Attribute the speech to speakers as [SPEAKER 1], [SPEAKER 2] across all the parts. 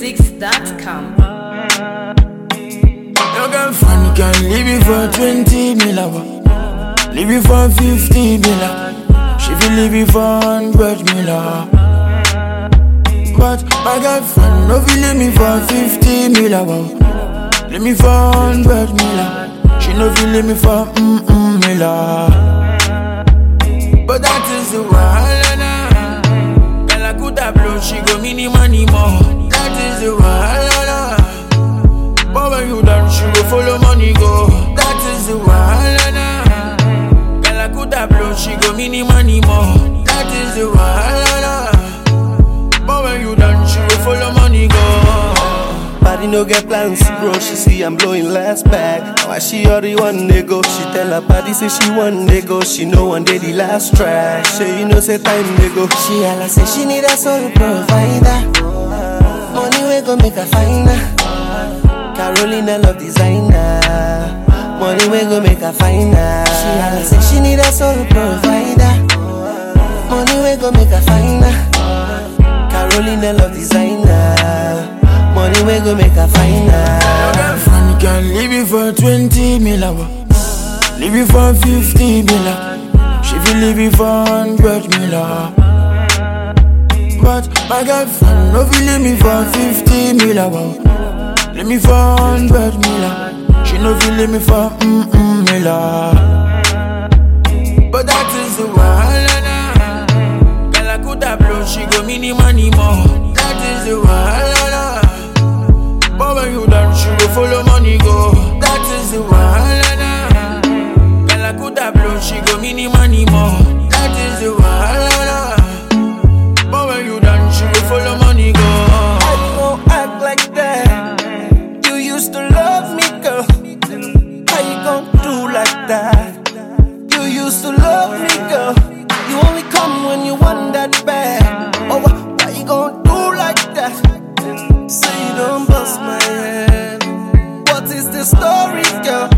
[SPEAKER 1] NigerPhoenix.com.
[SPEAKER 2] Your girlfriend can leave you for 20 mil, leave you for 50 mil. She will leave you for 100 mil. But my girlfriend no will leave me for 50 mil. Leave me for 100 mil. She no will leave me for mil. But that is the wahala. Girl, I could have blown, she go mini money more. That is the wahala. But when you done, she go follow money go. That is the wahala. Girl, I could have blown, she go mini money more. That is the wahala. But when you done, she go follow money go.
[SPEAKER 3] Body no get plans, bro. She see I'm blowing last bag. Why she already one day go? She tell her body say she one day go. She know one day the last track. Say you know say time they go.
[SPEAKER 4] She alla say she need a soul provider. Money we go make her finer. Carolina love designer. Money we go make her finer. She alla say she need a soul provider. Money we go make her finer. Carolina love designer. Money we go make her finer.
[SPEAKER 2] Your girlfriend can leave you for 20 mil, leave you for 50 mil. She will leave you for 100 mil. But my girlfriend no will leave me for 50 mil, leave me for 100 mil. She no will leave me for mil. But that is the wahala. Girl, I could have blown, she go mini money more. That is the wahala. But when you done, she go follow money go. That is the wahala. Girl, I could have blown, she go mini money more. That is the wahala. But when you done, she go follow money go.
[SPEAKER 3] Why you gon' act like that? You used to love me, girl. How you gon' do like that? You used to love me, girl. You only come when you want that bad. Oh, why you gon' do like that? Say you don't bust my head. What is the story, girl?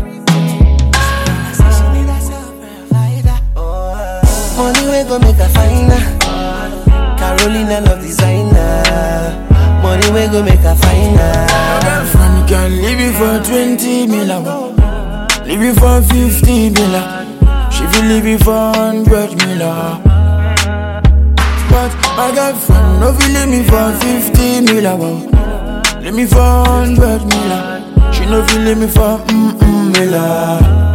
[SPEAKER 4] Money we go make her finer. Carolina love designer. Money we go make her finer.
[SPEAKER 2] Your girlfriend can leave you for 20 mil, leave you for 50 mil. She will leave you for 100 mil. But my girlfriend no will leave me for 50 mil, leave me for 100 mil. She no will leave me for mil.